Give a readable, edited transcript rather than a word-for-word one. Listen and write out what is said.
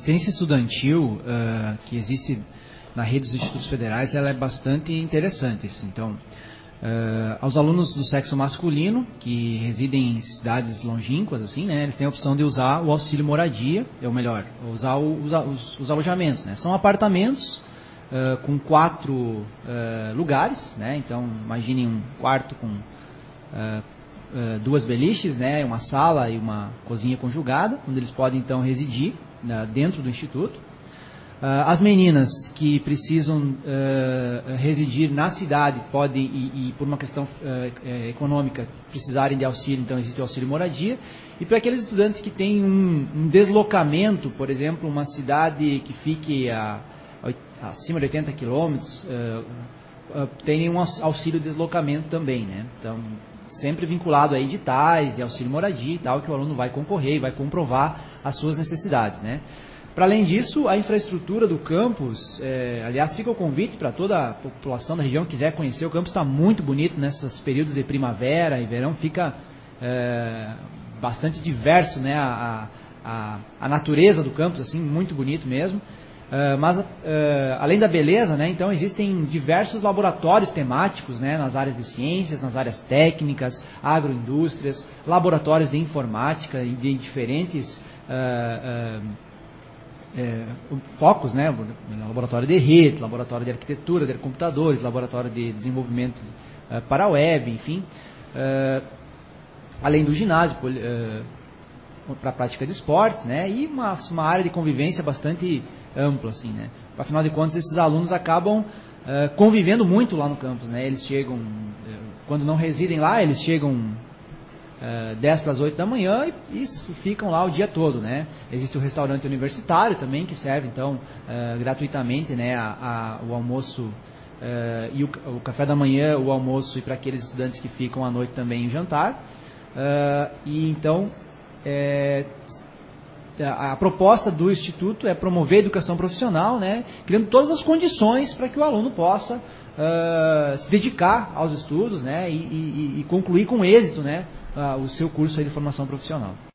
assistência estudantil que existe na rede dos institutos federais, ela é bastante interessante. Assim. Então, aos alunos do sexo masculino que residem em cidades longínquas, assim, né, eles têm a opção de usar o auxílio moradia, ou melhor, usar os alojamentos. Né? São apartamentos com 4 lugares, né? Então imaginem um quarto com 2 beliches, né? Uma sala e uma cozinha conjugada, onde eles podem então residir dentro do instituto. As meninas que precisam residir na cidade podem, e por uma questão econômica, precisarem de auxílio, então existe o auxílio moradia. E para aqueles estudantes que têm um deslocamento, por exemplo, uma cidade que fique acima de 80 quilômetros, tem um auxílio deslocamento também, né? Então, sempre vinculado a editais de auxílio moradia e tal, que o aluno vai concorrer e vai comprovar as suas necessidades, né? Para além disso, a infraestrutura do campus, aliás, fica o convite para toda a população da região que quiser conhecer. O campus está muito bonito nesses períodos de primavera e verão, fica bastante diverso, né? A natureza do campus, assim, muito bonito mesmo. Mas além da beleza, né, então existem diversos laboratórios temáticos, né, nas áreas de ciências, nas áreas técnicas, agroindústrias, laboratórios de informática de diferentes focos, né, laboratório de rede, laboratório de arquitetura, de computadores, laboratório de desenvolvimento para a web, enfim, além do ginásio para a prática de esportes, né, e uma área de convivência bastante ampla, assim, né. Afinal de contas, esses alunos acabam convivendo muito lá no campus, né. Eles chegam, quando não residem lá, eles chegam 10 para as 8 da manhã e ficam lá o dia todo, né. Existe o restaurante universitário também, que serve, então, gratuitamente, né, o almoço e o café da manhã, o almoço, e para aqueles estudantes que ficam à noite também o jantar. E então a proposta do Instituto é promover a educação profissional, né, criando todas as condições para que o aluno possa se dedicar aos estudos, né, e concluir com êxito, né, o seu curso aí de formação profissional.